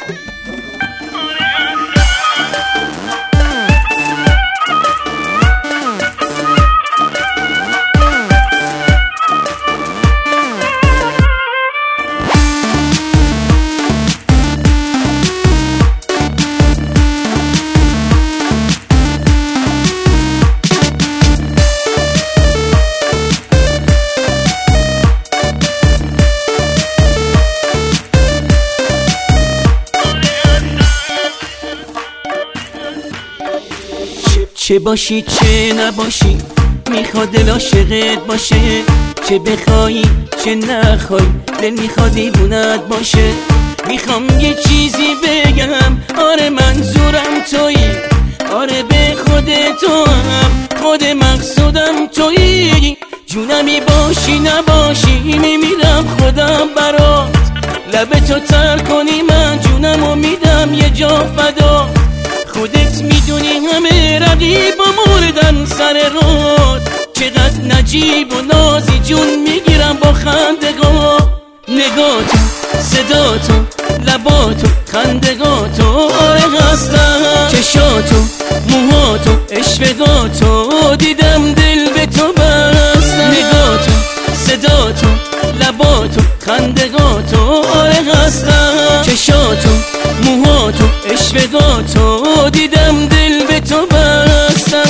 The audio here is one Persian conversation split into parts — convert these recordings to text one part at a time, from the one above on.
چه باشی چه نباشی میخواد دل عاشقت باشه، چه بخوایی چه نخوای دل میخواد دیوونت باشه. میخوام یه چیزی بگم، آره منظورم تویی، آره به خود تو هم خود مقصودم تویی. جونمی باشی نباشی میمیرم خودم برات، لب تو تر کنی من جونمو میدم یه جا فدا. خودت میدونی همه رقیبا مردن سر رود، چقدر نجیب و نازی جون میگیرم با خندگاه. نگاتو صداتو لباتو خندگاتو آره هستم، چشاتو موهاتو اشفقاتو دیدم دل به تو بستم. نگاتو صداتو لباتو خندگاتو آره هستم، چشاتو موهاتو اشفقاتو دیدم دل به تو بستم.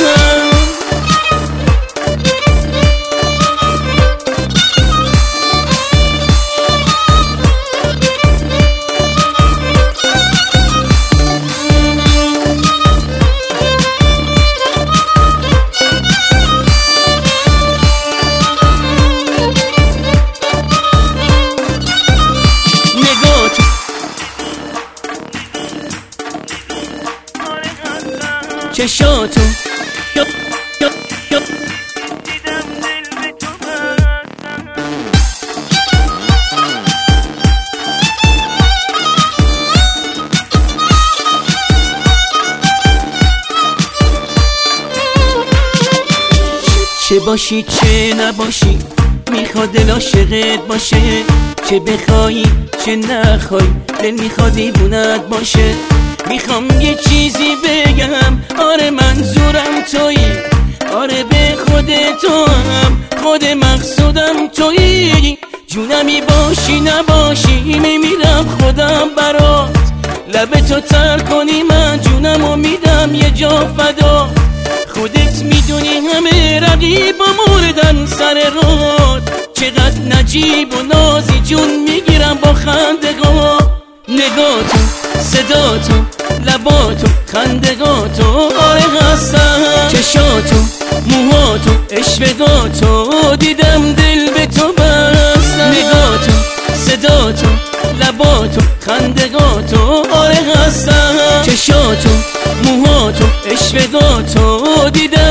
چشاتو دیدم دل به تو بستم. چه باشی چه نباشی میخواد دل عاشقت باشه، چه بخوایی چه نخوای دل میخواد دیوونت باشه. میخوام یه چیزی بگم، آره منظورم تویی، آره به خود تو هم خود مقصودم تویی. جونمی باشی نباشی میمیرم خودم برات، لب تو تر کنی من جونمو میدم یه جا فدا. خودت میدونی همه رقیبا مردن سر رود، چقدر نجیب و نازی جون میگیرم با خندگاه. نگاتو صداتو لباتو خندگاتو آره هستم، چشاتو موهاتو اشفقاتو دیدم دل به تو بستم. نگاتو صداتو لباتو خندگاتو آره هستم، چشاتو موهاتو اشفقاتو دیدم